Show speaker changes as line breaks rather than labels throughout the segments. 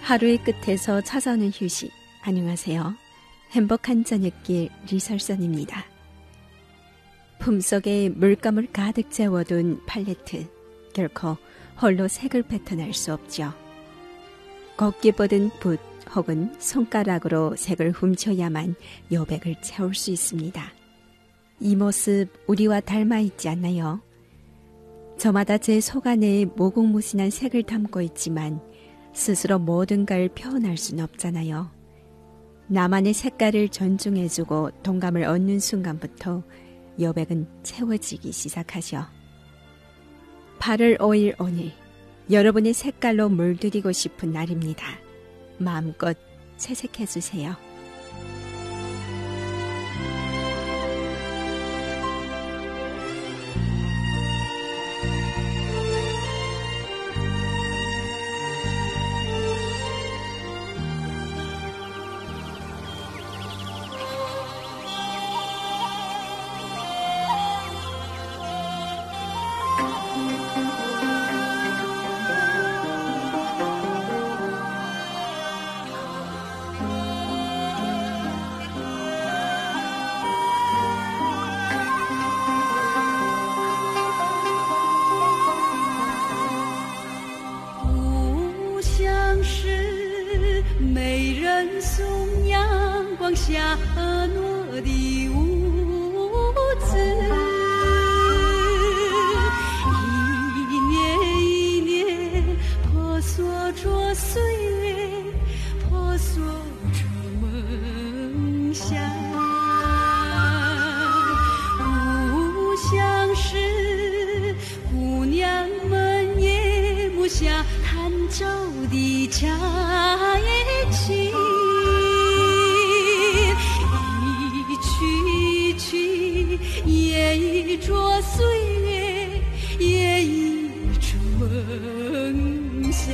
하루의 끝에서 찾아오는 휴식. 안녕하세요. 행복한 저녁길 리설선입니다. 품속에 물감을 가득 채워둔 팔레트. 결코 홀로 색을 뱉어낼 수 없죠. 곱게 뻗은 붓 혹은 손가락으로 색을 훔쳐야만 여백을 채울 수 있습니다. 이 모습 우리와 닮아 있지 않나요? 저마다 제 속안에 모국무신한 색을 담고 있지만 스스로 모든 걸 표현할 수는 없잖아요. 나만의 색깔을 존중해주고 동감을 얻는 순간부터 여백은 채워지기 시작하죠. 8월 5일 오늘 여러분의 색깔로 물들이고 싶은 날입니다. 마음껏 채색해주세요.
下婀娜的舞姿，一年一年婆娑着岁月，婆娑着梦想。故乡时，姑娘们夜幕下弹奏的恰夜曲。也一着岁月，也一着梦想。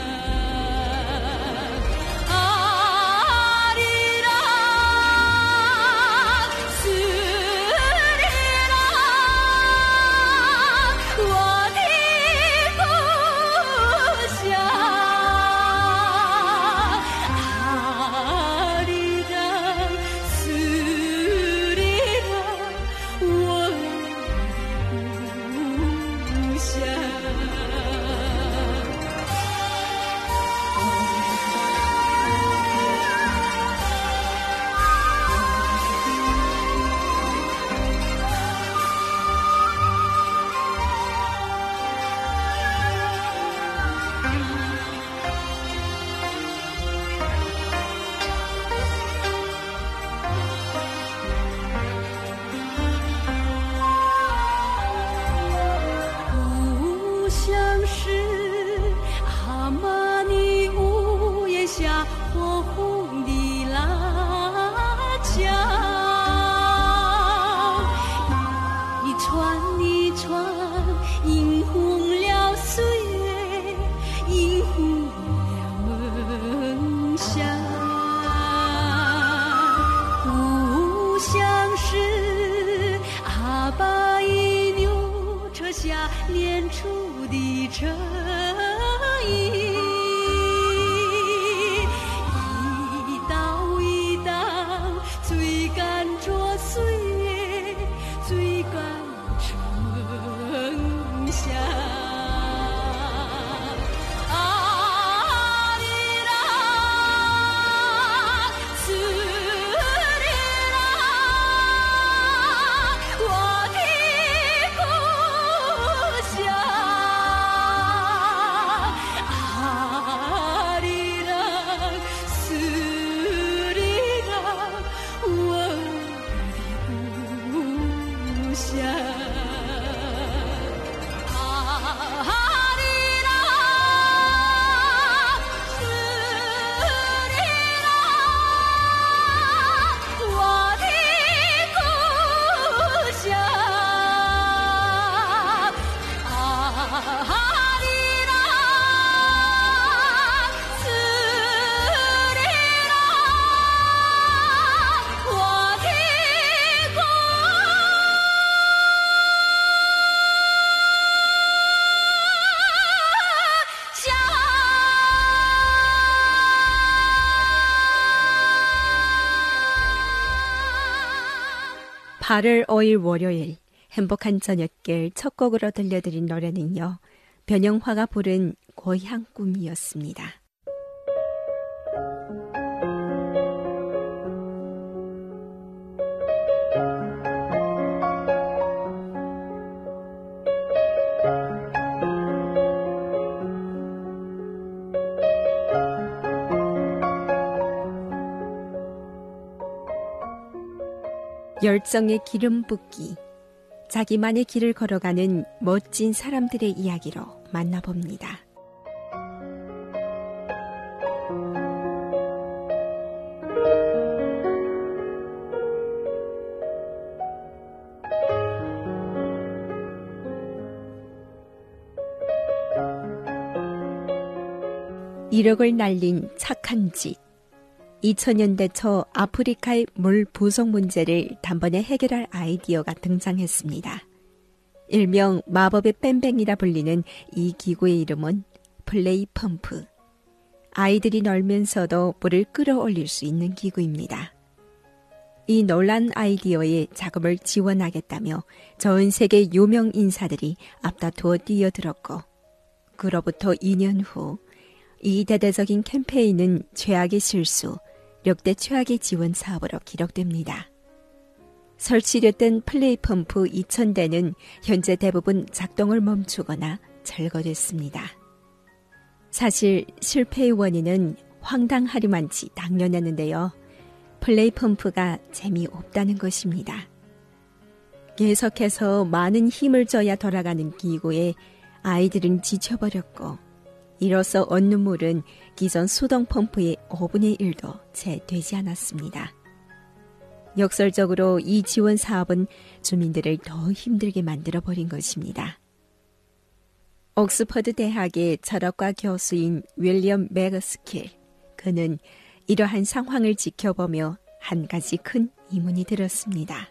下练出的诚意，一道一道追赶着岁月，追赶着梦想。
8월 5일 월요일 행복한 저녁길 첫 곡으로 들려드린 노래는요. 변영화가 부른 고향 꿈이었습니다. 열정의 기름 붓기, 자기만의 길을 걸어가는 멋진 사람들의 이야기로 만나봅니다. 이력을 날린 착한 짓. 2000년대 초 아프리카의 물 부족 문제를 단번에 해결할 아이디어가 등장했습니다. 일명 마법의 뺑뺑이라 불리는 이 기구의 이름은 플레이 펌프. 아이들이 놀면서도 물을 끌어올릴 수 있는 기구입니다. 이 놀란 아이디어에 자금을 지원하겠다며 전 세계 유명 인사들이 앞다투어 뛰어들었고, 그로부터 2년 후 이 대대적인 캠페인은 최악의 실수, 역대 최악의 지원 사업으로 기록됩니다. 설치됐던 플레이 펌프 2000대는 현재 대부분 작동을 멈추거나 철거됐습니다. 사실 실패의 원인은 황당하리만치 당연했는데요. 플레이 펌프가 재미없다는 것입니다. 계속해서 많은 힘을 줘야 돌아가는 기구에 아이들은 지쳐버렸고, 이로써 얻는 물은 기존 수동 펌프의 5분의 1도 채 되지 않았습니다. 역설적으로 이 지원 사업은 주민들을 더 힘들게 만들어버린 것입니다. 옥스퍼드 대학의 철학과 교수인 윌리엄 맥스킬, 그는 이러한 상황을 지켜보며 한 가지 큰 의문이 들었습니다.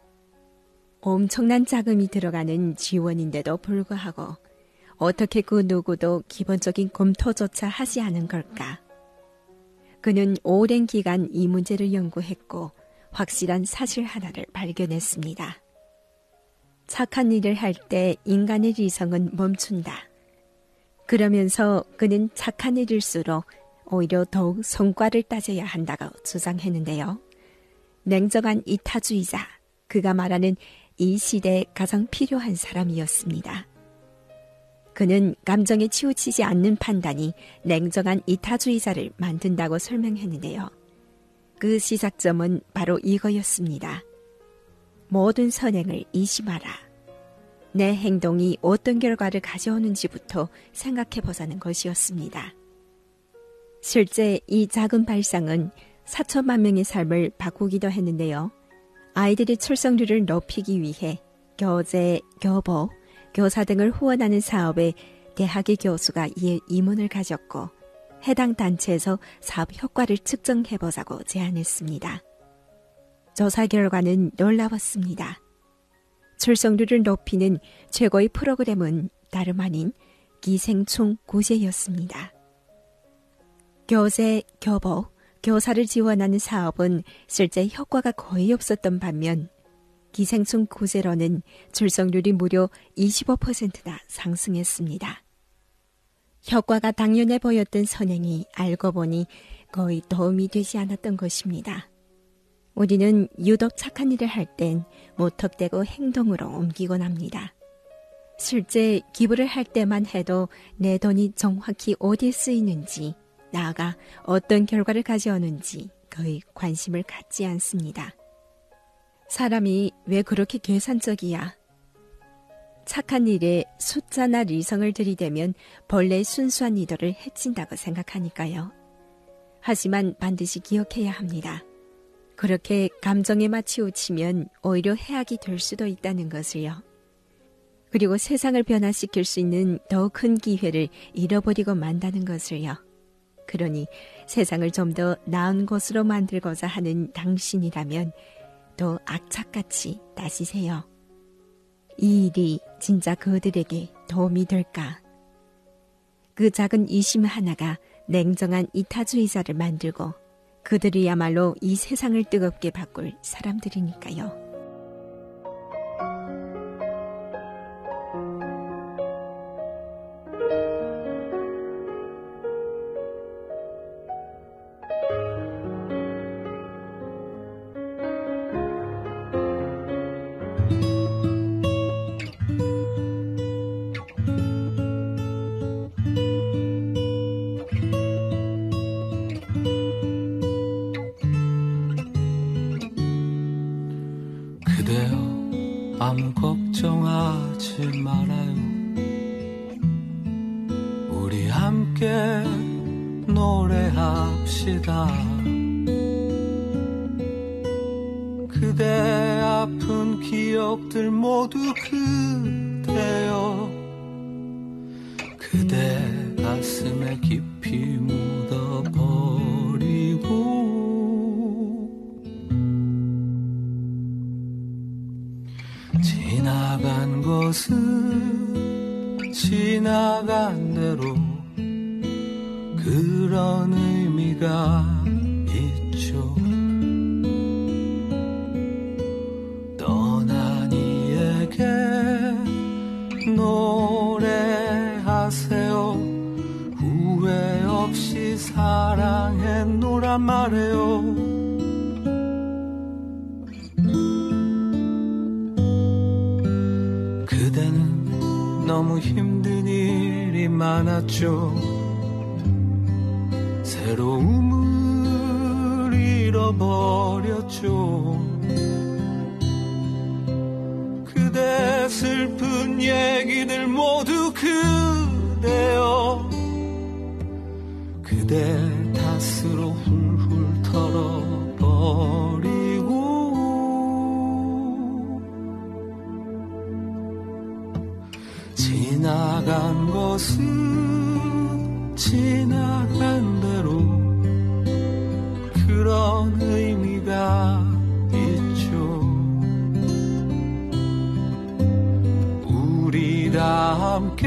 엄청난 자금이 들어가는 지원인데도 불구하고 어떻게 그 누구도 기본적인 검토조차 하지 않은 걸까? 그는 오랜 기간 이 문제를 연구했고 확실한 사실 하나를 발견했습니다. 착한 일을 할 때 인간의 이성은 멈춘다. 그러면서 그는 착한 일일수록 오히려 더욱 성과를 따져야 한다고 주장했는데요. 냉정한 이타주의자, 그가 말하는 이 시대에 가장 필요한 사람이었습니다. 그는 감정에 치우치지 않는 판단이 냉정한 이타주의자를 만든다고 설명했는데요. 그 시작점은 바로 이거였습니다. 모든 선행을 의심하라. 내 행동이 어떤 결과를 가져오는지부터 생각해보자는 것이었습니다. 실제 이 작은 발상은 4천만 명의 삶을 바꾸기도 했는데요. 아이들의 출석률을 높이기 위해 교재, 교보, 교사 등을 후원하는 사업에 대학의 교수가 이에 의문을 가졌고 해당 단체에서 사업 효과를 측정해보자고 제안했습니다. 조사 결과는 놀라웠습니다. 출석률을 높이는 최고의 프로그램은 다름 아닌 기생충 구제였습니다. 교재, 교보, 교사를 지원하는 사업은 실제 효과가 거의 없었던 반면 기생충 구제로는 출석률이 무려 25%나 상승했습니다. 효과가 당연해 보였던 선행이 알고 보니 거의 도움이 되지 않았던 것입니다. 우리는 유독 착한 일을 할 땐 무턱대고 행동으로 옮기곤 합니다. 실제 기부를 할 때만 해도 내 돈이 정확히 어디에 쓰이는지, 나아가 어떤 결과를 가져오는지 거의 관심을 갖지 않습니다. 사람이 왜 그렇게 계산적이야? 착한 일에 숫자나 리성을 들이대면 본래의 순수한 의도를 해친다고 생각하니까요. 하지만 반드시 기억해야 합니다. 그렇게 감정에만 치우치면 오히려 해악이 될 수도 있다는 것을요. 그리고 세상을 변화시킬 수 있는 더 큰 기회를 잃어버리고 만다는 것을요. 그러니 세상을 좀 더 나은 곳으로 만들고자 하는 당신이라면 더 악착같이 따지세요. 이 일이 진짜 그들에게 도움이 될까? 그 작은 의심 하나가 냉정한 이타주의자를 만들고 그들이야말로 이 세상을 뜨겁게 바꿀 사람들이니까요.
하지 말아요. 우리 함께 노래합시다. 그대 아픈 기억들 모두 그대여 그대 가슴에 깊이 묻어버리고 지나간 것은 지나간 대로 그런 의미가 있죠. 떠난 이에게 노래하세요. 후회 없이 사랑했노란 말해요. 그대는 너무 힘든 일이 많았죠. 새로움을 잃어버렸죠. 그대 슬픈 얘기들 모두 그대여 그대 탓으로 훌훌 털어버리고 지나간 것은 지나간 대로 그런 의미가 있죠. 우리 다 함께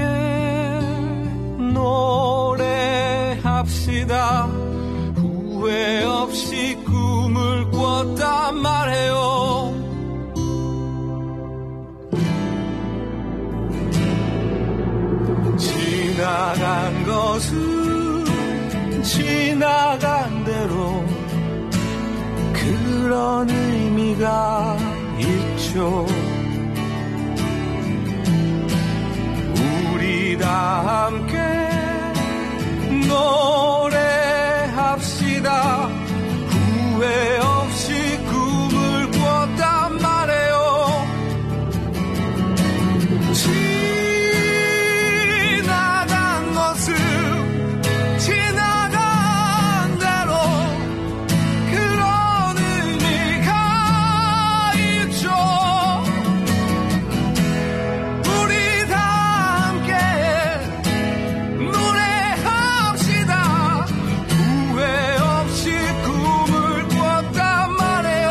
노래합시다. 후회 없이 꿈을 꿨단 말해요. 지나간 것은 지나간 대로 그런 의미가 있죠. 우리 다 함께 노래합시다. 후회 없이 꿈을 꿨단 말해요. 지나간 것은 지나간 대로 그런 의미가 있죠. 우리 다 함께 노래합시다. 후회 없이 꿈을 꿨단 말해요.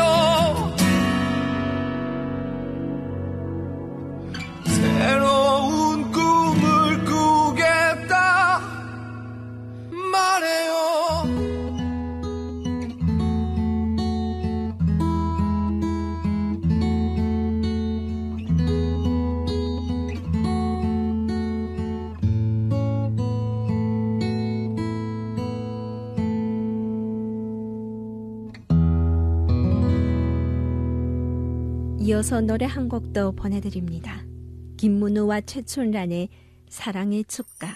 새로운 꿈을 꾸겠다 말해요.
이어서 노래 한 곡 더 보내드립니다. 김문우와 최춘란의 사랑의 축가.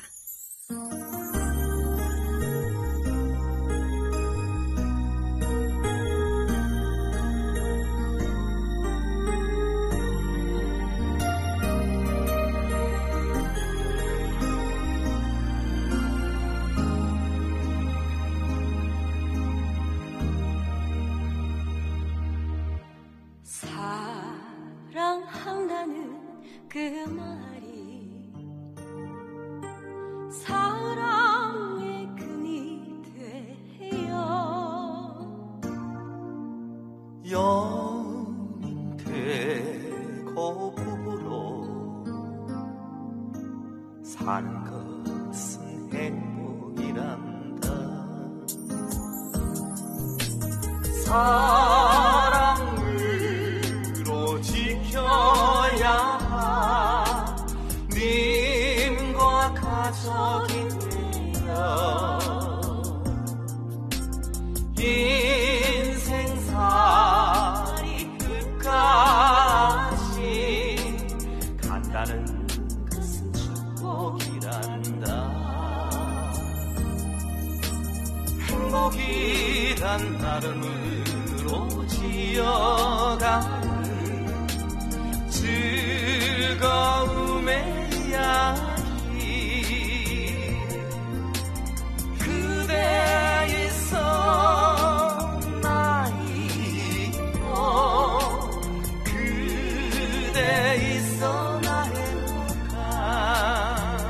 사랑한다는 그 말이 사랑의 근이 되어
연인 되고 부부로 사는 것은 행복이란다. 사랑으로 지켜야 님과 가족이 되어 인생살이 끝까지 간다는 것은 축복이란다. 행복이란 나름으로 지어가는 즐거운 즐거움의 이야기 그대 있어 나 있고 그대 있어 나 행복한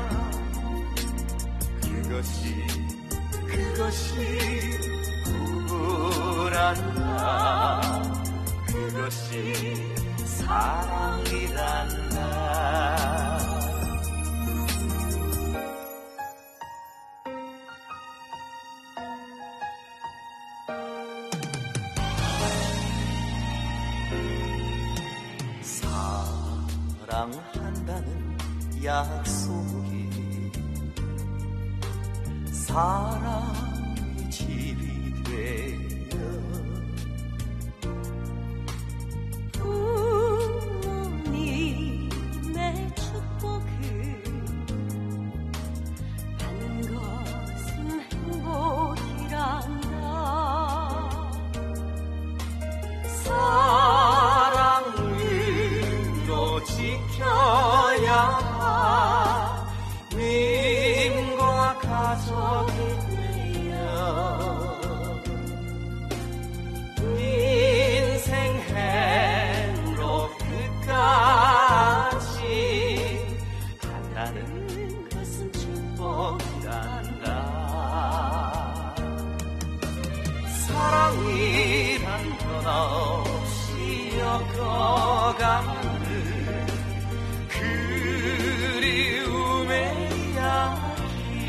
그것이 부부란다 그것이 사랑이란다 사랑한다는 약속이 사랑의 집이 되어
부모님의 축복을 받는 것은 행복이란다
사랑으로 지켜야 님과 가족이 되어 인생 행복 끝까지 간다는 것은 축복이란다 사랑이란 건 없이 엮어가는 그리움의 이야기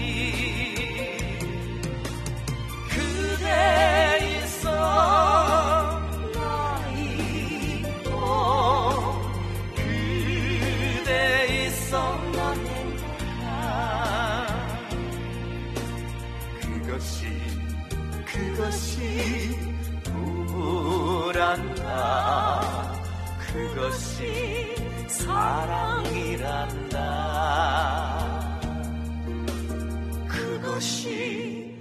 그대 있어 나 있고 그대 있어 나 행복한 그것이 부부란다 그것이 사랑이란다 그것이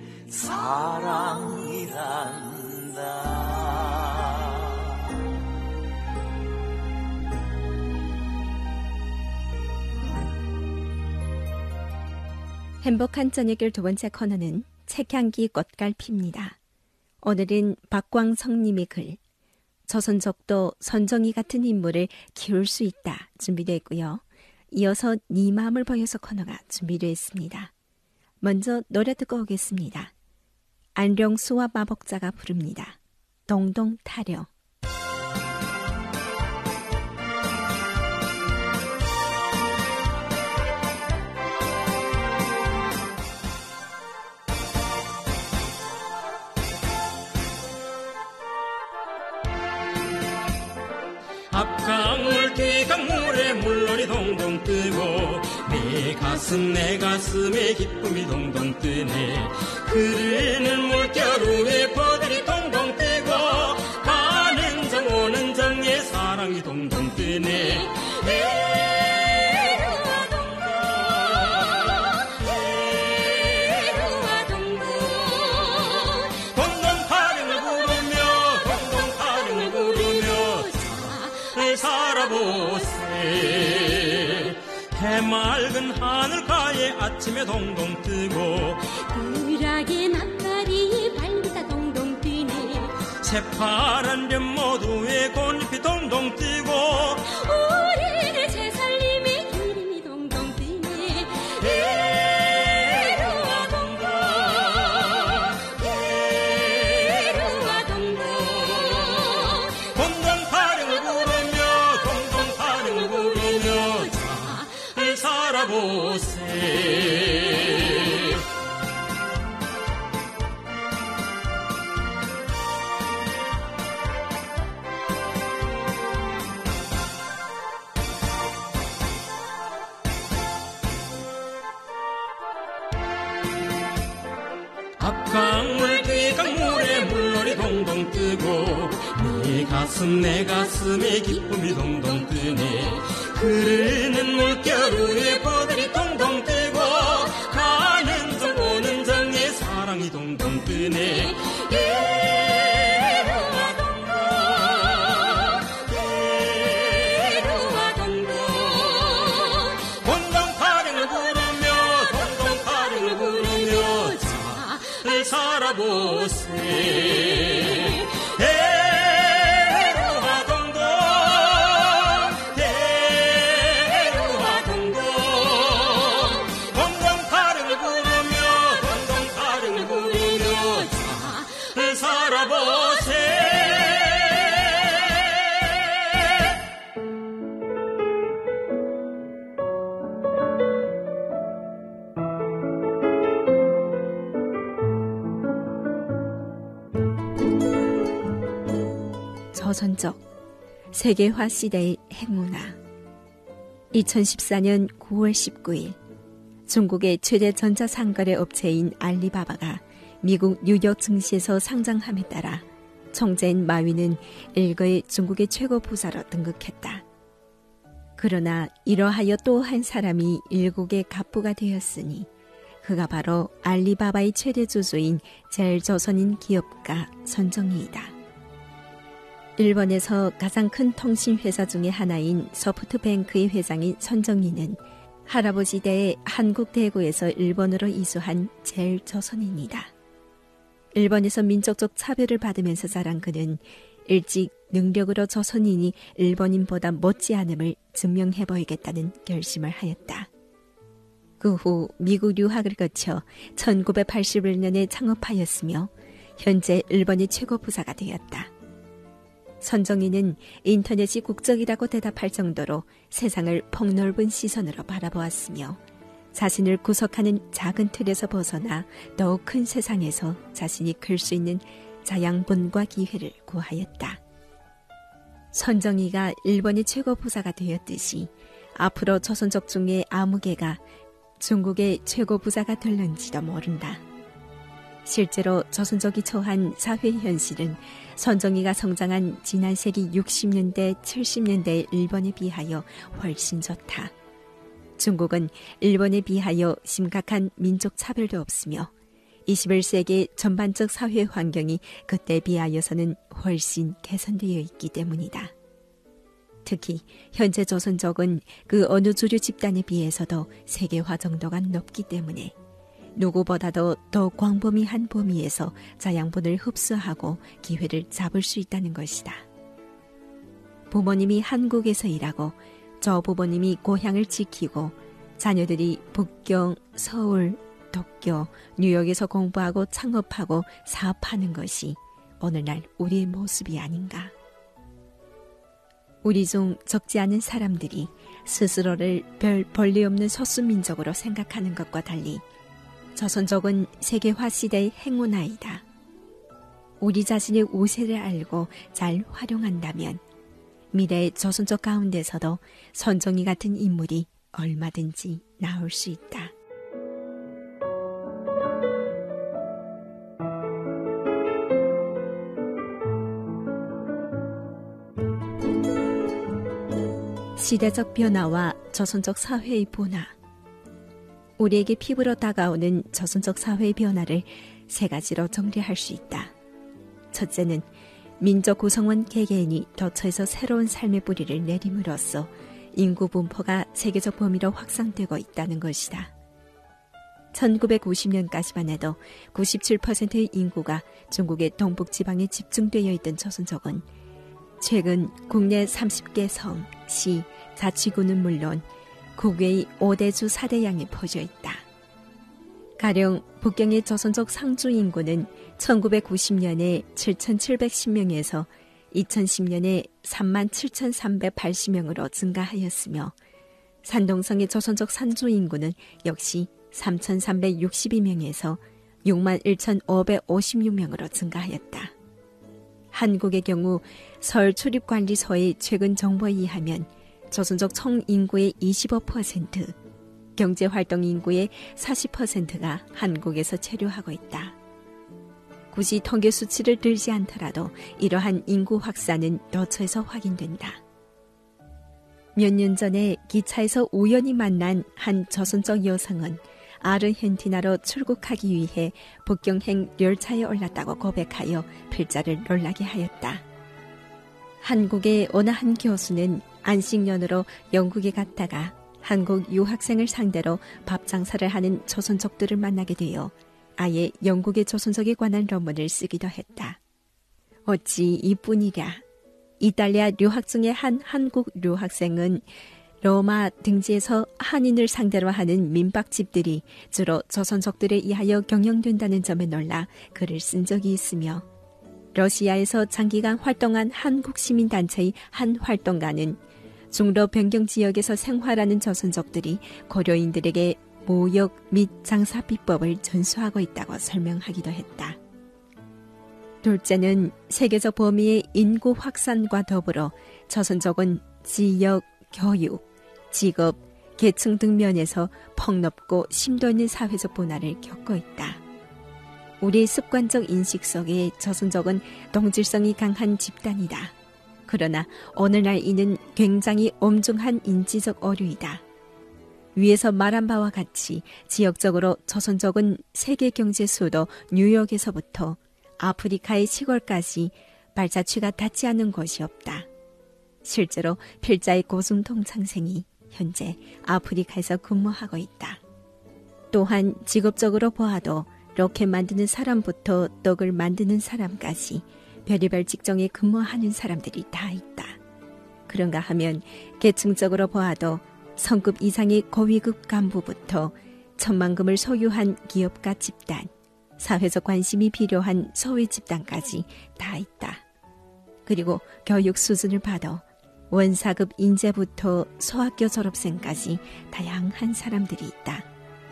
사랑이란다
행복한 저녁일 두 번째 코너는 책향기 꽃갈피입니다. 오늘은 박광성님의 글 조선족도 선정이 같은 인물을 키울 수 있다 준비되어 있고요. 이어서 네 마음을 보여서 코너가 준비되어 있습니다. 먼저 노래 듣고 오겠습니다. 안령수와 마복자가 부릅니다. 동동 타령.
앞강물 뒤강물에 물놀이 동동 뜨고 내 가슴에 기쁨이 동동 뜨네 흐르는 물결 버들이 동동 뜨고 가는 정 오는 정에 사랑이 동동 뜨네 살아보세 해맑은 하늘가에 아침에 동동 뜨고
꿀하게 낯가리 발리다 동동 뜨네
새파란 볕 모두에 꽃잎이 동동 뜨고
우리를 새살림의 기름이 동동 뜨네
에루아 동동
에루아 동동
동동타령을 부르며 잘 살아보세 앞강물 뒤강물에 물놀이 동동 뜨고 내 가슴에 기쁨이 동동 뜨네 흐르는 물결 위에 버들이 동동 뜨고 가는 정 오는 정에 사랑이 동동 뜨네
에루아 동동 에루아 동동
살아보세. 대루와 동동 대루와 동동 동동파를 부르며 잘 살아보세.
저선적 세계화 시대의 행문화. 2014년 9월 19일 중국의 최대 전자상거래 업체인 알리바바가 미국 뉴욕 증시에서 상장함에 따라 총재인 마윈은 일거의 중국의 최고 부자로 등극했다. 그러나 이러하여 또 한 사람이 일국의 갑부가 되었으니 그가 바로 알리바바의 최대 주주인 제일조선인 기업가 선정이이다. 일본에서 가장 큰 통신회사 중의 하나인 소프트뱅크의 회장인 선정이는 할아버지 대의 한국 대구에서 일본으로 이주한 제일조선인이다. 일본에서 민족적 차별을 받으면서 자란 그는 일찍 능력으로 조선인이 일본인보다 못지않음을 증명해 보이겠다는 결심을 하였다. 그 후 미국 유학을 거쳐 1981년에 창업하였으며 현재 일본의 최고 부자가 되었다. 선정이는 인터넷이 국적이라고 대답할 정도로 세상을 폭넓은 시선으로 바라보았으며 자신을 구속하는 작은 틀에서 벗어나 더욱 큰 세상에서 자신이 클 수 있는 자양분과 기회를 구하였다. 선정이가 일본의 최고 부자가 되었듯이 앞으로 조선족 중에 아무 개가 중국의 최고 부자가 될는지도 모른다. 실제로 조선족이 처한 사회 현실은 선정이가 성장한 지난 세기 60년대, 70년대의 일본에 비하여 훨씬 좋다. 중국은 일본에 비하여 심각한 민족 차별도 없으며 21세기의 전반적 사회 환경이 그때에 비하여서는 훨씬 개선되어 있기 때문이다. 특히 현재 조선족은 그 어느 주류 집단에 비해서도 세계화 정도가 높기 때문에 누구보다도 더 광범위한 범위에서 자양분을 흡수하고 기회를 잡을 수 있다는 것이다. 부모님이 한국에서 일하고 저 부모님이 고향을 지키고 자녀들이 북경, 서울, 도쿄, 뉴욕에서 공부하고 창업하고 사업하는 것이 오늘날 우리의 모습이 아닌가. 우리 중 적지 않은 사람들이 스스로를 별 권리 없는 소수민족으로 생각하는 것과 달리 조선족은 세계화 시대의 행운아이다. 우리 자신의 우세를 알고 잘 활용한다면 미래의 조선족 가운데서도 선정이 같은 인물이 얼마든지 나올 수 있다. 시대적 변화와 조선족 사회의 분화. 우리에게 피부로 다가오는 조선족 사회의 변화를 세 가지로 정리할 수 있다. 첫째는 민족 구성원 개개인이 도처에서 새로운 삶의 뿌리를 내림으로써 인구 분포가 세계적 범위로 확산되고 있다는 것이다. 1990년까지만 해도 97%의 인구가 중국의 동북지방에 집중되어 있던 조선족은 최근 국내 30개 성, 시, 자치구는 물론 국외의 5대주 4대양에 퍼져 있다. 가령 북경의 조선족 상주 인구는 1990년에 7,710명에서 2010년에 37,380명으로 증가하였으며 산동성의 조선족 산주 인구는 역시 3,362명에서 61,556명으로 증가하였다. 한국의 경우 서울 출입관리소의 최근 정보에 의하면 조선족 총 인구의 25%, 경제활동 인구의 40%가 한국에서 체류하고 있다. 굳이 통계 수치를 들지 않더라도 이러한 인구 확산은 도처에서 확인된다. 몇 년 전에 기차에서 우연히 만난 한 조선족 여성은 아르헨티나로 출국하기 위해 북경행 열차에 올랐다고 고백하여 필자를 놀라게 하였다. 한국의 어느 한 교수는 안식년으로 영국에 갔다가 한국 유학생을 상대로 밥 장사를 하는 조선족들을 만나게 되어 아예 영국의 조선족에 관한論文을 쓰기도 했다. 어찌 이뿐이랴. 이탈리아留学 중에 한 한국留학생은 로마 등지에서 한인을 상대로 하는 민박집들이 주로 조선족들에 의하여 경영된다는 점에 놀라 글을 쓴 적이 있으며, 러시아에서 장기간 활동한 한국 시민단체의 한 활동가는 중로 변경 지역에서 생활하는 조선족들이 고려인들에게 모욕 및 장사 비법을 전수하고 있다고 설명하기도 했다. 둘째는 세계적 범위의 인구 확산과 더불어 조선족은 지역, 교육, 직업, 계층 등 면에서 폭넓고 심도 있는 사회적 분화를 겪고 있다. 우리의 습관적 인식 속에 조선족은 동질성이 강한 집단이다. 그러나 오늘날 이는 굉장히 엄중한 인지적 오류이다. 위에서 말한 바와 같이 지역적으로 조선족은 세계 경제 수도 뉴욕에서부터 아프리카의 시골까지 발자취가 닿지 않는 곳이 없다. 실제로 필자의 고승통 창생이 현재 아프리카에서 근무하고 있다. 또한 직업적으로 보아도 로켓 만드는 사람부터 떡을 만드는 사람까지 별의별 직종에 근무하는 사람들이 다 있다. 그런가 하면 계층적으로 보아도 성급 이상의 고위급 간부부터 천만금을 소유한 기업가 집단, 사회적 관심이 필요한 소외 집단까지 다 있다. 그리고 교육 수준을 봐도 원사급 인재부터 소학교 졸업생까지 다양한 사람들이 있다.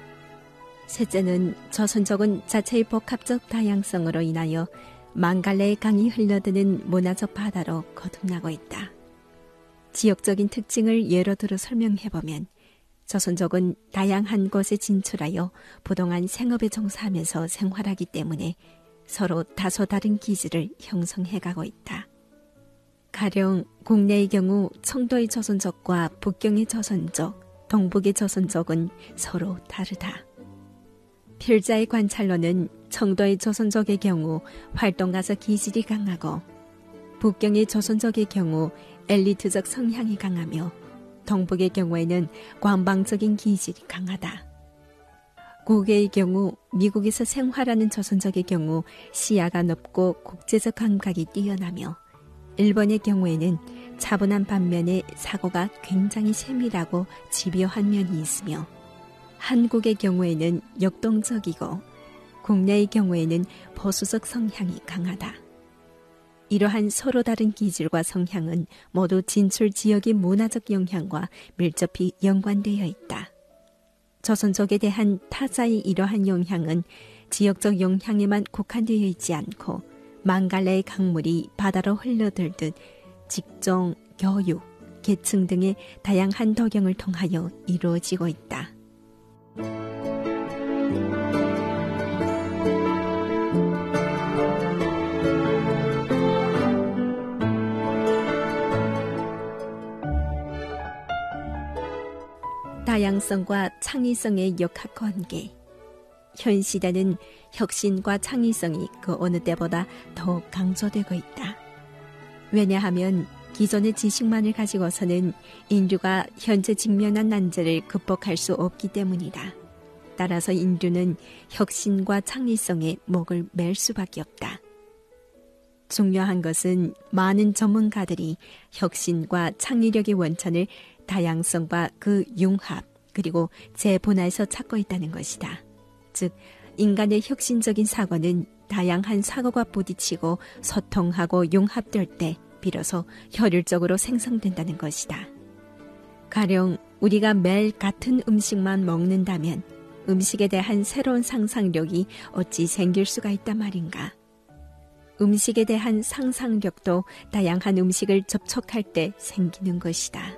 셋째는 조선족은 자체의 복합적 다양성으로 인하여 만갈래의 강이 흘러드는 문화적 바다로 거듭나고 있다. 지역적인 특징을 예로 들어 설명해보면 조선족은 다양한 곳에 진출하여 부동한 생업에 종사하면서 생활하기 때문에 서로 다소 다른 기질을 형성해가고 있다. 가령 국내의 경우 청도의 조선족과 북경의 조선족, 동북의 조선족은 서로 다르다. 필자의 관찰로는 청도의 조선족의 경우 활동가적 기질이 강하고, 북경의 조선족의 경우 엘리트적 성향이 강하며, 동북의 경우에는 관방적인 기질이 강하다. 고개의 경우 미국에서 생활하는 조선족의 경우 시야가 넓고 국제적 감각이 뛰어나며, 일본의 경우에는 차분한 반면에 사고가 굉장히 세밀하고 집요한 면이 있으며, 한국의 경우에는 역동적이고 국내의 경우에는 보수적 성향이 강하다. 이러한 서로 다른 기질과 성향은 모두 진출 지역의 문화적 영향과 밀접히 연관되어 있다. 조선족에 대한 타자의 이러한 영향은 지역적 영향에만 국한되어 있지 않고 만갈래의 강물이 바다로 흘러들듯 직종, 교육, 계층 등의 다양한 도경을 통하여 이루어지고 있다. 다양성과 창의성의 역학관계. 현 시대는 혁신과 창의성이 그 어느 때보다 더 강조되고 있다. 왜냐하면 기존의 지식만을 가지고서는 인류가 현재 직면한 난제를 극복할 수 없기 때문이다. 따라서 인류는 혁신과 창의성에 목을 맬 수밖에 없다. 중요한 것은 많은 전문가들이 혁신과 창의력의 원천을 다양성과 그 융합 그리고 재분화에서 찾고 있다는 것이다. 즉 인간의 혁신적인 사고는 다양한 사고가 부딪히고 소통하고 융합될 때 비로소 효율적으로 생성된다는 것이다. 가령 우리가 매일 같은 음식만 먹는다면 음식에 대한 새로운 상상력이 어찌 생길 수가 있단 말인가. 음식에 대한 상상력도 다양한 음식을 접촉할 때 생기는 것이다.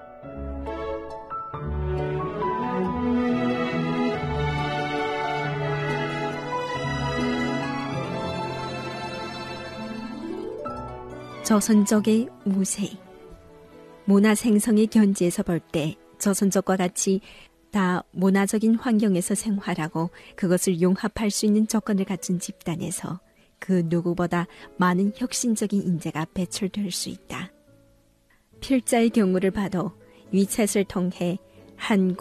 조선족의 우세. 문화 생성의 견지에서 볼 때 조선족과 같이 다 문화적인 환경에서 생활하고 그것을 융합할 수 있는 조건을 갖춘 집단에서 그 누구보다 많은 혁신적인 인재가 배출될 수 있다. 필자의 경우를 봐도 위챗을 통해 한국,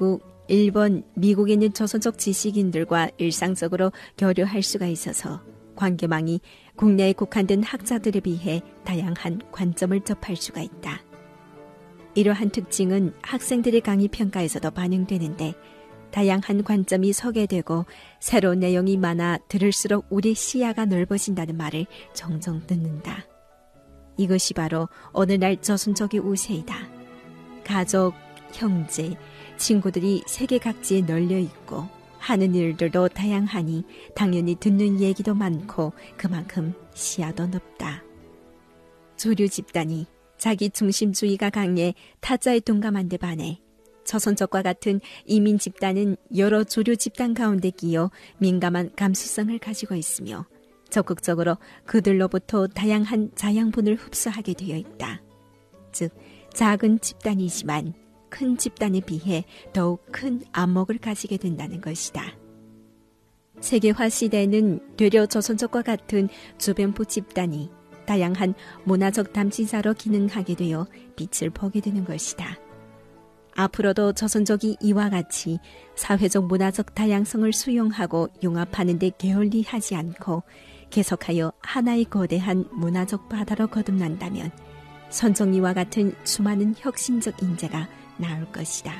일본, 미국에 있는 조선족 지식인들과 일상적으로 교류할 수가 있어서 관계망이 국내에 국한된 학자들에 비해 다양한 관점을 접할 수가 있다. 이러한 특징은 학생들의 강의 평가에서도 반영되는데 다양한 관점이 소개되고 새로운 내용이 많아 들을수록 우리 시야가 넓어진다는 말을 종종 듣는다. 이것이 바로 오늘날 조선족의 우세이다. 가족, 형제, 친구들이 세계 각지에 널려 있고 하는 일들도 다양하니 당연히 듣는 얘기도 많고 그만큼 시야도 넓다. 조류 집단이 자기 중심주의가 강해 타자에 둔감한 데 반해 조선족과 같은 이민 집단은 여러 조류 집단 가운데 끼어 민감한 감수성을 가지고 있으며 적극적으로 그들로부터 다양한 자양분을 흡수하게 되어 있다. 즉, 작은 집단이지만 큰 집단에 비해 더욱 큰 안목을 가지게 된다는 것이다. 세계화 시대에는 되려 조선족과 같은 주변부 집단이 다양한 문화적 담지자로 기능하게 되어 빛을 보게 되는 것이다. 앞으로도 조선족이 이와 같이 사회적 문화적 다양성을 수용하고 융합하는 데 게을리하지 않고 계속하여 하나의 거대한 문화적 바다로 거듭난다면 선종이와 같은 수많은 혁신적 인재가 나올 것이다.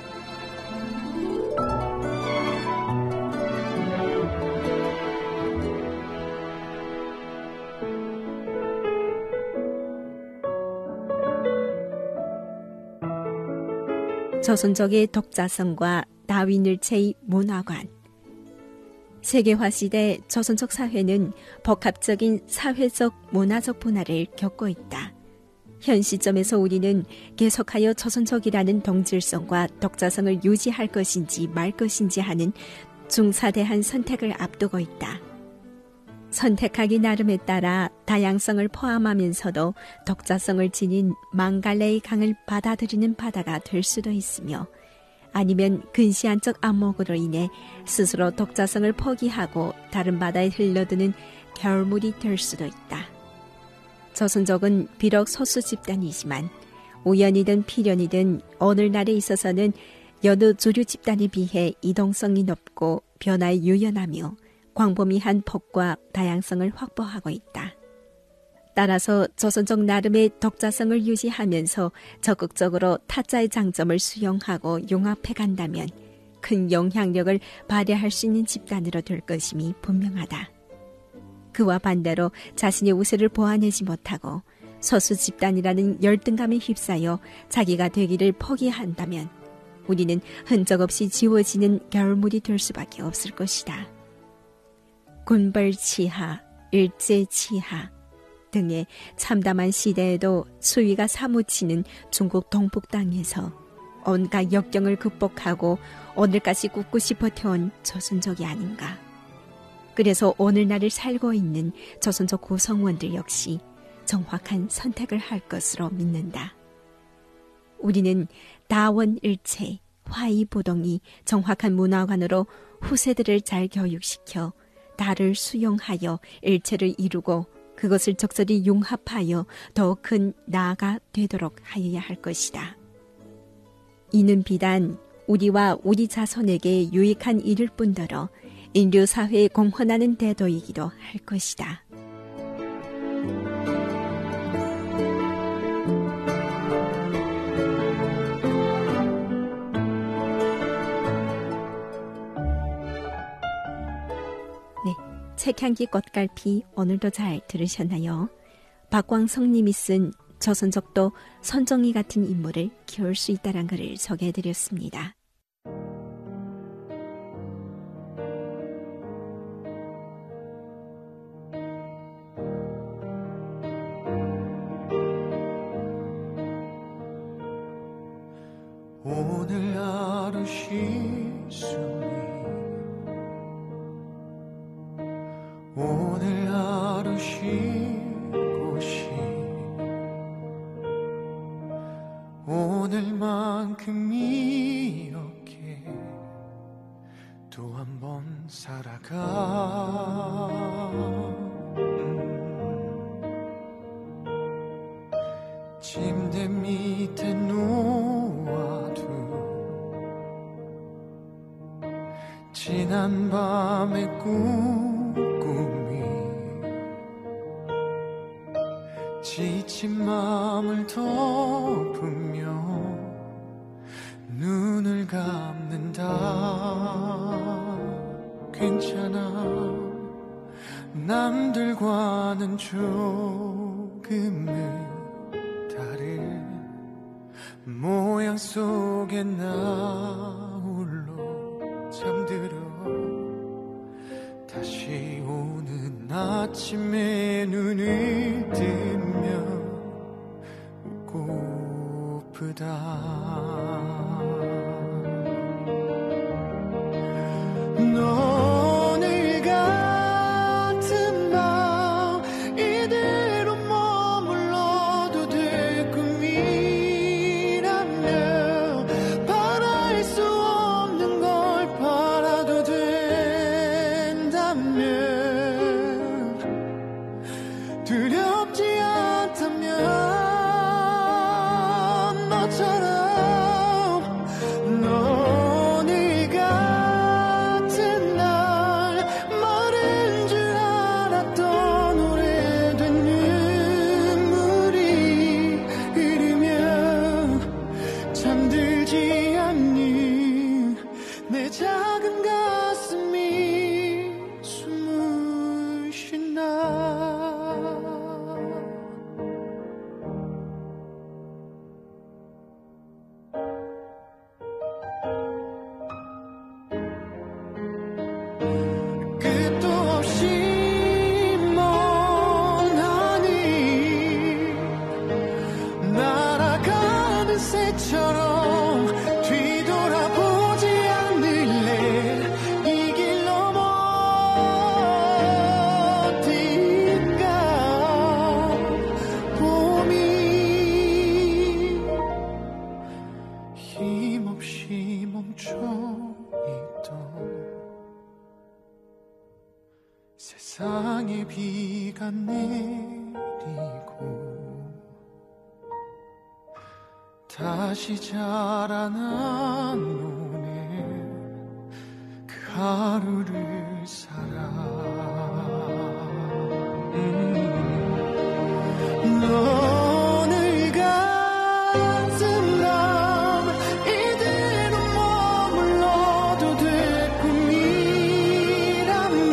조선족의 독자성과 다윈일체의 문화관. 세계화 시대 조선족 사회는 복합적인 사회적 문화적 분화를 겪고 있다. 현 시점에서 우리는 계속하여 조선족이라는 동질성과 독자성을 유지할 것인지 말 것인지 하는 중차대한 선택을 앞두고 있다. 선택하기 나름에 따라 다양성을 포함하면서도 독자성을 지닌 망갈래의 강을 받아들이는 바다가 될 수도 있으며 아니면 근시안적 안목으로 인해 스스로 독자성을 포기하고 다른 바다에 흘러드는 겨울물이 될 수도 있다. 조선족은 비록 소수 집단이지만 우연이든 필연이든 오늘날에 있어서는 여느 주류 집단에 비해 이동성이 높고 변화에 유연하며 광범위한 폭과 다양성을 확보하고 있다. 따라서 조선족 나름의 독자성을 유지하면서 적극적으로 타자의 장점을 수용하고 융합해 간다면 큰 영향력을 발휘할 수 있는 집단으로 될 것임이 분명하다. 그와 반대로 자신의 우세를 보완하지 못하고 소수 집단이라는 열등감에 휩싸여 자기가 되기를 포기한다면 우리는 흔적 없이 지워지는 겨울물이 될 수밖에 없을 것이다. 군벌치하, 일제치하 등의 참담한 시대에도 수위가 사무치는 중국 동북 땅에서 온갖 역경을 극복하고 오늘까지 꿋꿋이 버텨온 조선족이 아닌가. 그래서 오늘날을 살고 있는 조선족 구성원들 역시 정확한 선택을 할 것으로 믿는다. 우리는 다원일체, 화이부동이 정확한 문화관으로 후세들을 잘 교육시켜 다를 수용하여 일체를 이루고 그것을 적절히 융합하여 더 큰 나아가 되도록 하여야 할 것이다. 이는 비단 우리와 우리 자손에게 유익한 일일 뿐더러 인류 사회에 공헌하는 대도이기도 할 것이다. 네, 책향기 꽃갈피 오늘도 잘 들으셨나요? 박광성님이 쓴 조선족도 선종이 같은 인물을 키울 수 있다는 글을 소개해드렸습니다.
오늘 하루 쉴수니 오늘 하루 쉴 곳이 오늘만큼 이렇게 또 한 번 살아가 침대 밑에 누워도 지난 밤의 꿈꾸미 지친 마음을 덮으며 눈을 감는다. 괜찮아, 남들과는 조금은 다른 모양 속에 나 홀로 잠들어 다시 오는 아침에 눈을 뜨면 웃고프다. 오늘 같은 밤 이대로 머물러도 될 꿈이라면 바랄 수 없는 걸 바라도 된다면 두렵지 않다면 너처럼 세상에 비가 내리고 다시 자라난 오늘 그 하루를 살아. 오늘 같은 밤 이대로 머물러도 될 꿈이라면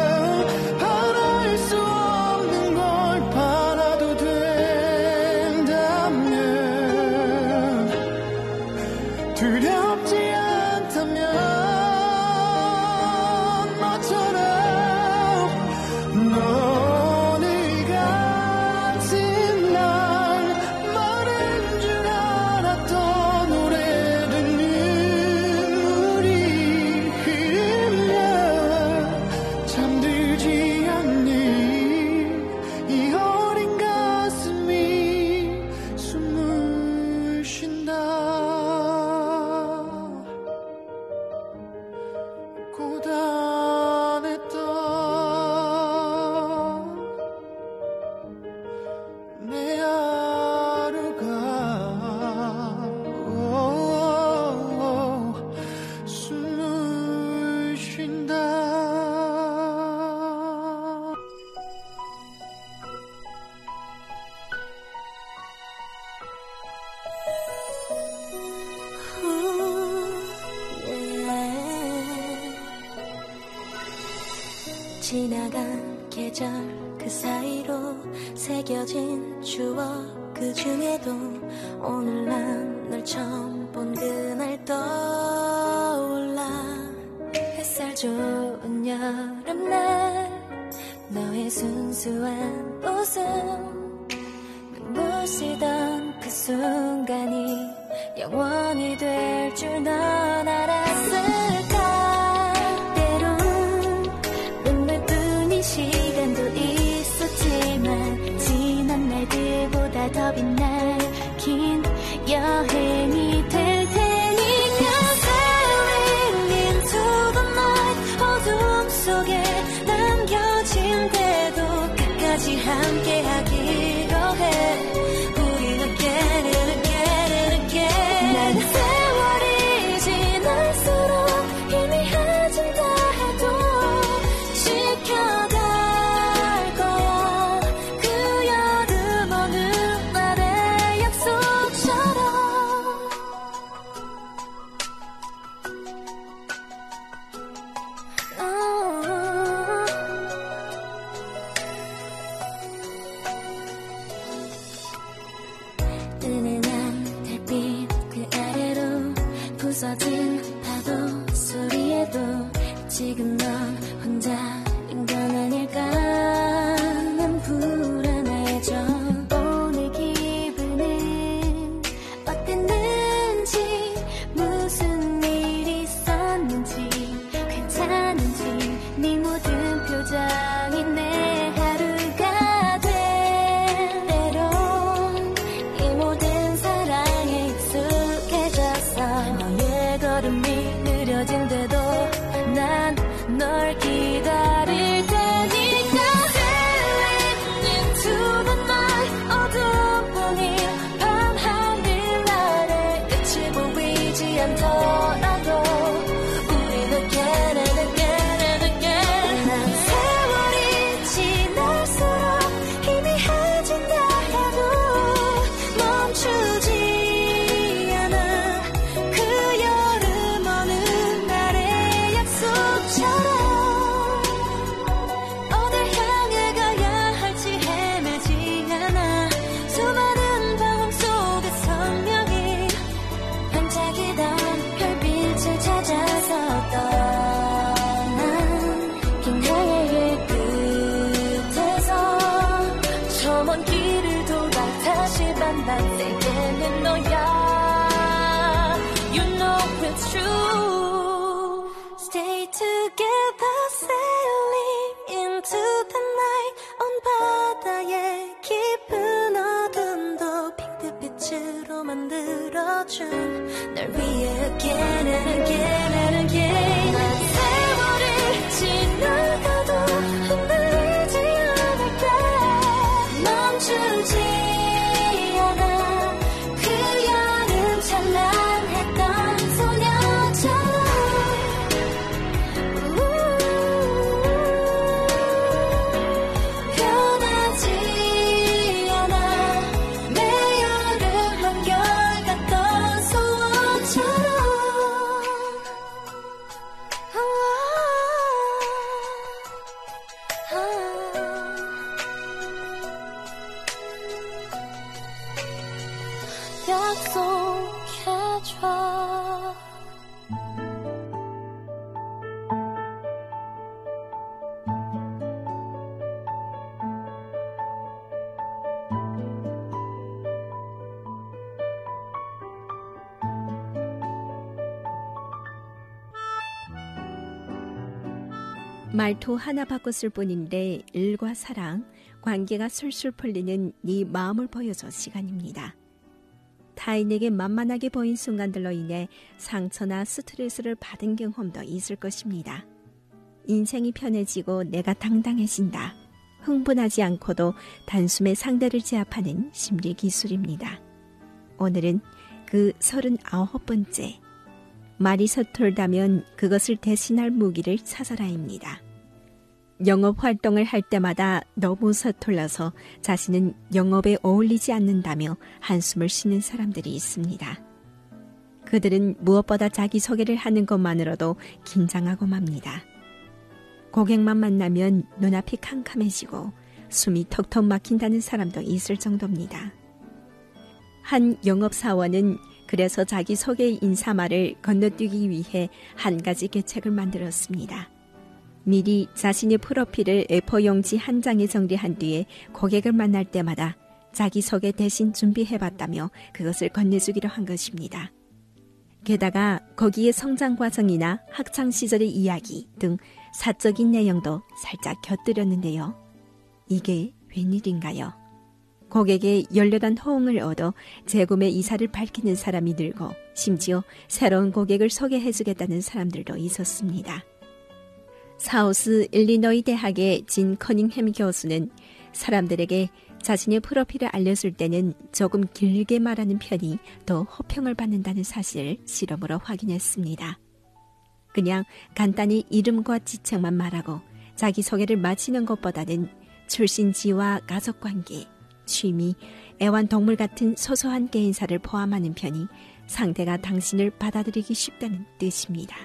바랄 수 없는 걸 바라도 된다면 두렵지 않다면 너처럼 오늘 같은 날 마른 줄 알았던 오래된 눈물이 흐르며 잠들지 않는 이 어린 가슴이 숨을 쉰다. 고단했던 내 하루가 숨을 쉰다.
지나간 계절 그 사이로 새겨진 추억 그 중에도 오늘 난 널 처음 본 그날 떠올라. 햇살 좋은 여름날 너의 순수한 웃음 눈물 쓰던 그 순간이 영원히 될 줄 넌 알았을까. 때론 눈물뿐인 시간도 있었지만 지난 날들보다 더 빛날 긴 여행이 될 테니 Sailing into the night 어둠 속에 남겨진 궤도 끝까지 함께하기로 해. 우린 again and again and again. 난 세월이 지났어 지금 넌 혼자인 건 아닐까 난 불안해져 오늘 기분은 어땠는지 무슨 일이 있었는지 괜찮은지 네 모든 표정이 내 하루가 돼 때론 이 모든 사랑에 익숙해졌어 너의 걸음이 느려진데도 난 널 기다릴 테니까 Sailing into the night 어두운 밤 하늘 아래 끝이 보이지 않더라도 우린 again and again and again 난 세월이 지날수록 희미해진다 해도 멈추지 않아 그 여름 어느 날의 약속처럼 어딜 향해 가야 할지 헤매지 않아 수많은 방황 속에 선명히 반짝이던 별빛을 찾아서 떠난 긴 항해의 끝에서 저 먼 길을 돌아 다시 만난 때는 너야 You know it's true Stay together sailing into the night 온 바다의 깊은 어둠도 핑크빛으로 만들어준 널 위해 again and again and again 세월이 지나가도 흔들리지 않을게 멈추지 않아 그 여름 찬란했던 소녀처럼 변하지 않아 내 여름 한결같던 소원처럼 약속해줘
말투 하나 바꿨을 뿐인데 일과 사랑, 관계가 술술 풀리는 네 마음을 보여줘 시간입니다. 타인에게 만만하게 보인 순간들로 인해 상처나 스트레스를 받은 경험도 있을 것입니다. 인생이 편해지고 내가 당당해진다. 흥분하지 않고도 단숨에 상대를 제압하는 심리 기술입니다. 오늘은 그 39번째. 말이 서툴다면 그것을 대신할 무기를 찾아라입니다. 영업 활동을 할 때마다 너무 서툴러서 자신은 영업에 어울리지 않는다며 한숨을 쉬는 사람들이 있습니다. 그들은 무엇보다 자기소개를 하는 것만으로도 긴장하고 맙니다. 고객만 만나면 눈앞이 캄캄해지고 숨이 턱턱 막힌다는 사람도 있을 정도입니다. 한 영업사원은 그래서 자기소개 인사말을 건너뛰기 위해 한 가지 계책을 만들었습니다. 미리 자신의 프로필을 A4 용지 한 장에 정리한 뒤에 고객을 만날 때마다 자기소개 대신 준비해봤다며 그것을 건네주기로 한 것입니다. 게다가 거기에 성장 과정이나 학창시절의 이야기 등 사적인 내용도 살짝 곁들였는데요. 이게 웬일인가요? 고객의 열렬한 호응을 얻어 재구매 이사를 밝히는 사람이 늘고 심지어 새로운 고객을 소개해주겠다는 사람들도 있었습니다. 사우스 일리노이 대학의 진 커닝햄 교수는 사람들에게 자신의 프로필을 알려줄 때는 조금 길게 말하는 편이 더 호평을 받는다는 사실을 실험으로 확인했습니다. 그냥 간단히 이름과 지책만 말하고 자기소개를 마치는 것보다는 출신지와 가족관계, 취미, 애완동물 같은 소소한 개인사를 포함하는 편이 상대가 당신을 받아들이기 쉽다는 뜻입니다.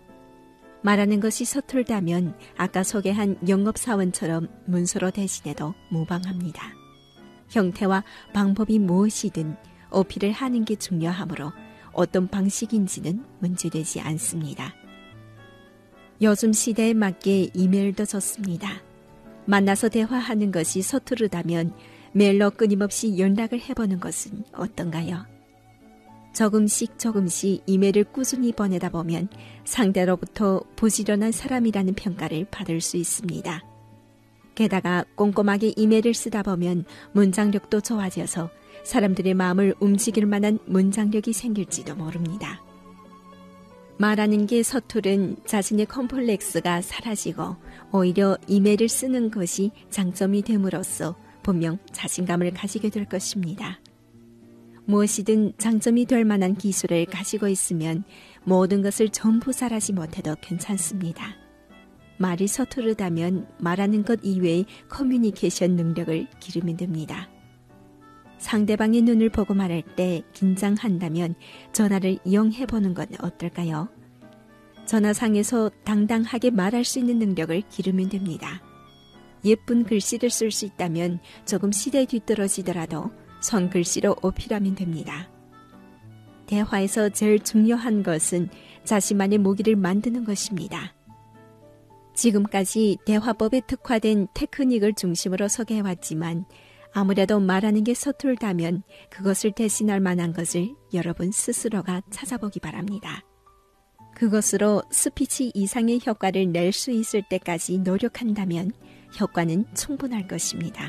말하는 것이 서툴다면 아까 소개한 영업사원처럼 문서로 대신해도 무방합니다. 형태와 방법이 무엇이든 어필을 하는 게 중요하므로 어떤 방식인지는 문제되지 않습니다. 요즘 시대에 맞게 이메일도 썼습니다. 만나서 대화하는 것이 서투르다면 메일로 끊임없이 연락을 해보는 것은 어떤가요? 조금씩 이메일을 꾸준히 보내다 보면 상대로부터 부지런한 사람이라는 평가를 받을 수 있습니다. 게다가 꼼꼼하게 이메일을 쓰다 보면 문장력도 좋아져서 사람들의 마음을 움직일 만한 문장력이 생길지도 모릅니다. 말하는 게 서투른 자신의 컴플렉스가 사라지고 오히려 이메일을 쓰는 것이 장점이 됨으로써 분명 자신감을 가지게 될 것입니다. 무엇이든 장점이 될 만한 기술을 가지고 있으면 모든 것을 전부 잘하지 못해도 괜찮습니다. 말이 서투르다면 말하는 것 이외의 커뮤니케이션 능력을 기르면 됩니다. 상대방의 눈을 보고 말할 때 긴장한다면 전화를 이용해보는 건 어떨까요? 전화상에서 당당하게 말할 수 있는 능력을 기르면 됩니다. 예쁜 글씨를 쓸 수 있다면 조금 시대에 뒤떨어지더라도 손글씨로 어필하면 됩니다. 대화에서 제일 중요한 것은 자신만의 무기를 만드는 것입니다. 지금까지 대화법에 특화된 테크닉을 중심으로 소개해왔지만 아무래도 말하는 게 서툴다면 그것을 대신할 만한 것을 여러분 스스로가 찾아보기 바랍니다. 그것으로 스피치 이상의 효과를 낼 수 있을 때까지 노력한다면 효과는 충분할 것입니다.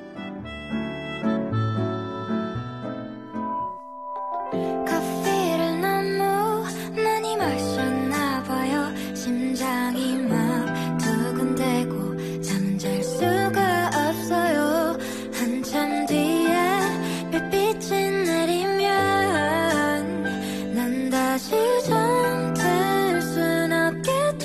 커피를 너무 많이 마셨나 봐요. 심장이 막 두근대고 잠잘 수가 없어요. 한참 뒤에 별빛이 내리면 난 다시 잠들 순 없겠죠.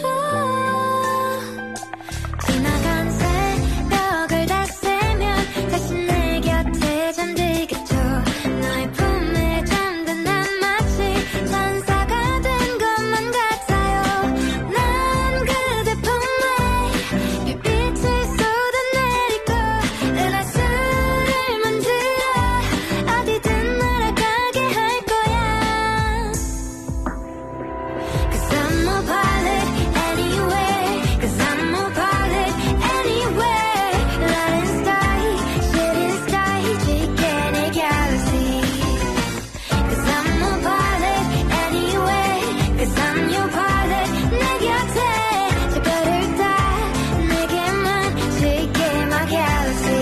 지나간 새벽을 다 세면 다시 내 곁에 잠들겠죠. 너의 품에 잠든 난 마치 천사가 된 것만 같아요. 난 그대 품에 별빛을 쏟아내리고 은하수를 만들어 어디든 날아가게 할 거야. Cause I'm a pilot anyway. Cause I'm a pilot anyway. Light sky, shooting sky, 지게 내 galaxy. Cause I'm a pilot anyway. Cause I'm your pilot. 내 곁에 저 별을 다 내게만 지게 my galaxy.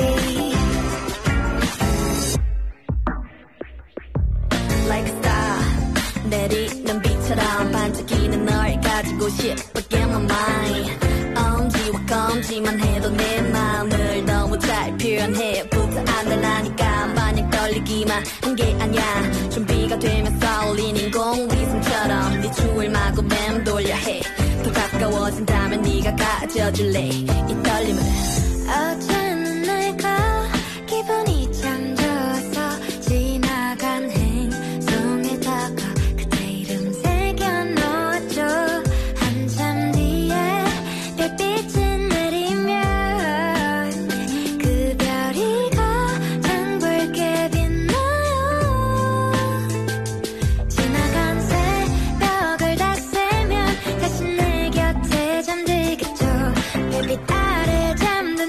Like a star 내리는 빛처럼 반짝이는 널 가지고 싶어 get my mind. 엄지와 검지만 해도 내 마음을 너무 잘 표현해 부터 안달나니까 마냥 떨리기만 한 게 아니야. 준비가 되면 쏠리는 공기승처럼 네 추울 마구 맴돌려 해. 더 가까워진다면 네가 가져줄래 이 떨림을. 어제는 내가 기분이 참 좋아서 지나간 행성에다가 그대 이름 새겨놓았죠. 한참 뒤에 별빛이 내리면 그 별이 가장 붉게 빛나요. 지나간 새벽을 다 세면 다시 내 곁에 잠들겠죠. 별빛 아래 잠든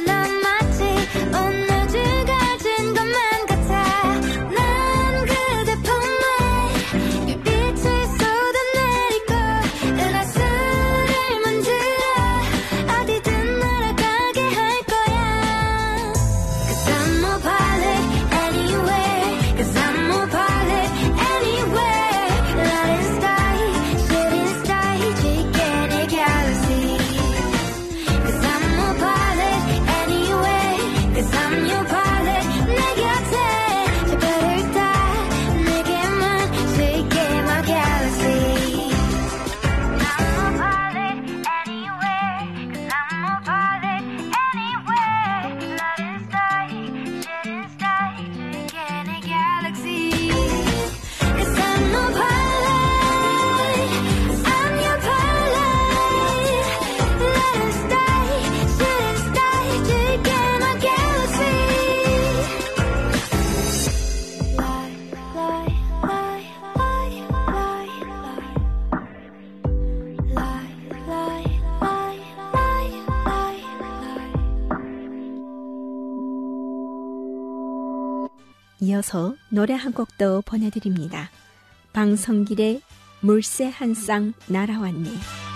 이어서 노래 한 곡도 보내드립니다. 방성길의 물새 한 쌍 날아왔네.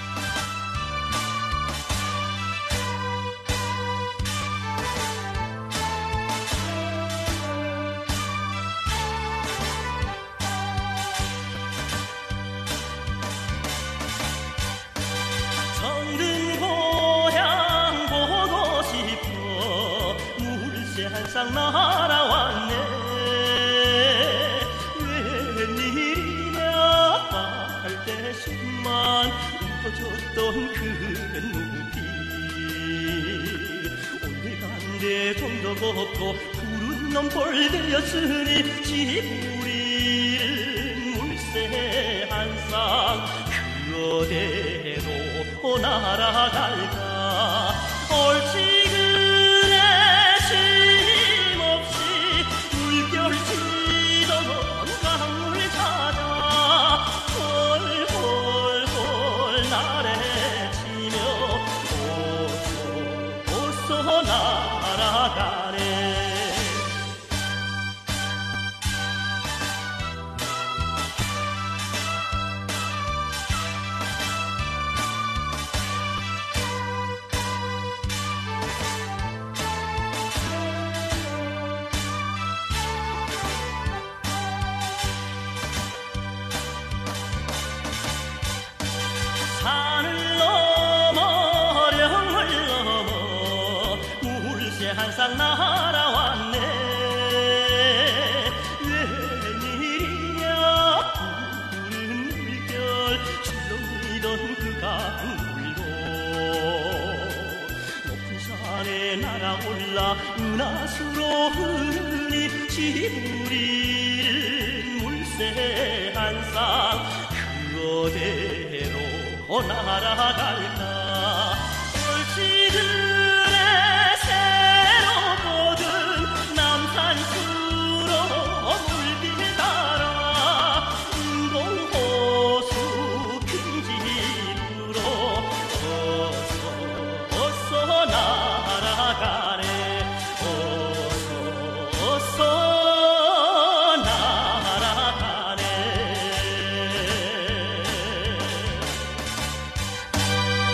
정든 고향 보고 싶어 물새 한 쌍 날아왔네. 웬일이냐 할 때 숨만 웃어줬던 그 눈빛. 온데간데 정도 걷고 푸른 넘볼 되었으니 지부릴 물새 한 쌍 그대로 날아갈까. 옳지 그래 쉼없이 물결 치던 강물 찾아 홀홀홀 나래치며 오쏘오쏘 날아가네. 산을 넘어 령을 넘어 물새 한 쌍 날아왔네. 웬일이냐 푸른 물결 출렁이던 그 강물도 높은 산에 날아올라 은하수로 흐르니 지부릴 물새 한 쌍 그대로 날아갈까. 옳지 그래 새로 보든 남산수로 물길 따라 운동호수 큰 집으로 어서 날아가네. 어서 날아가네.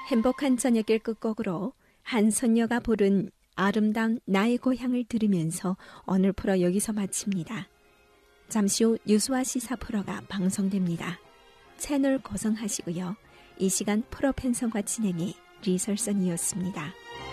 행복한 저녁일 끝곡으로 한선녀가 부른 아름다운 나의 고향을 들으면서 오늘 프로 여기서 마칩니다. 잠시 후 뉴스와 시사 프로가 방송됩니다. 채널 고정하시고요. 이 시간 프로 편성과 진행의 리설선이었습니다.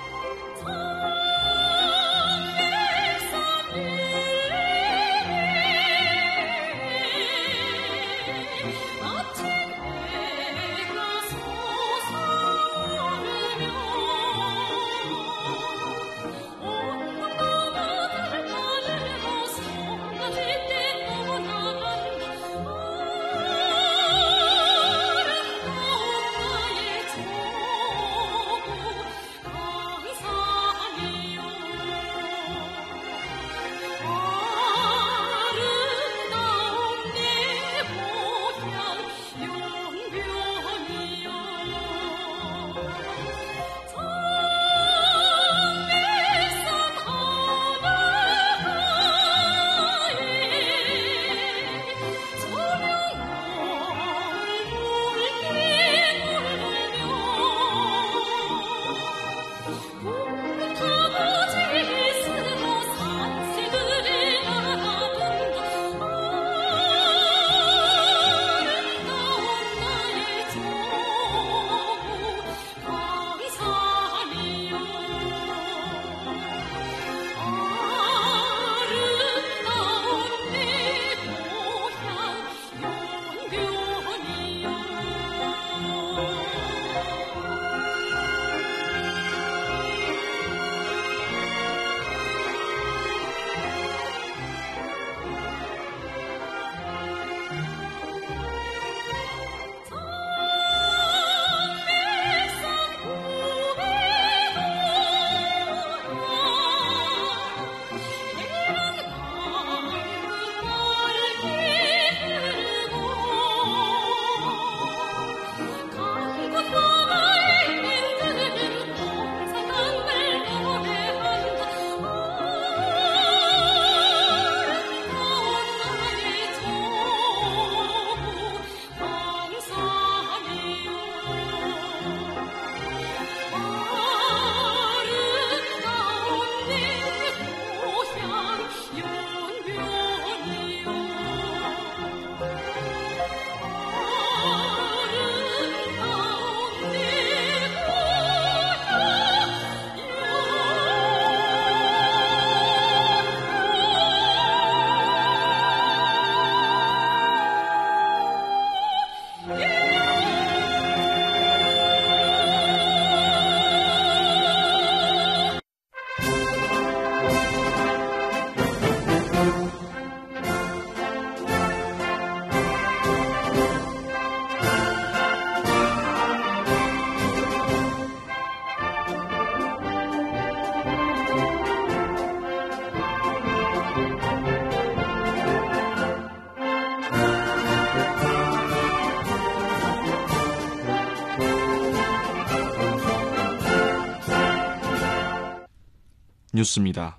뉴스입니다.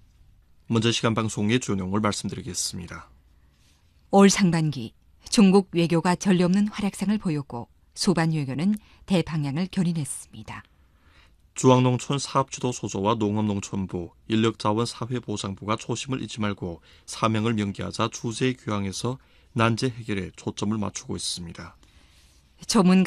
먼저 시간 방송의 주요 내용을 말씀드리겠습니다.
올 상반기 중국 외교가 전례 없는 활약상을 보였고 소반 외교는 대방향을 견인했습니다.
중앙농촌 사업주도 소조와 농업농촌부, 인력자원사회보장부가 초심을 잊지 말고 사명을 명기하자 주제의 교양에서 난제 해결에 초점을 맞추고 있습니다.
조문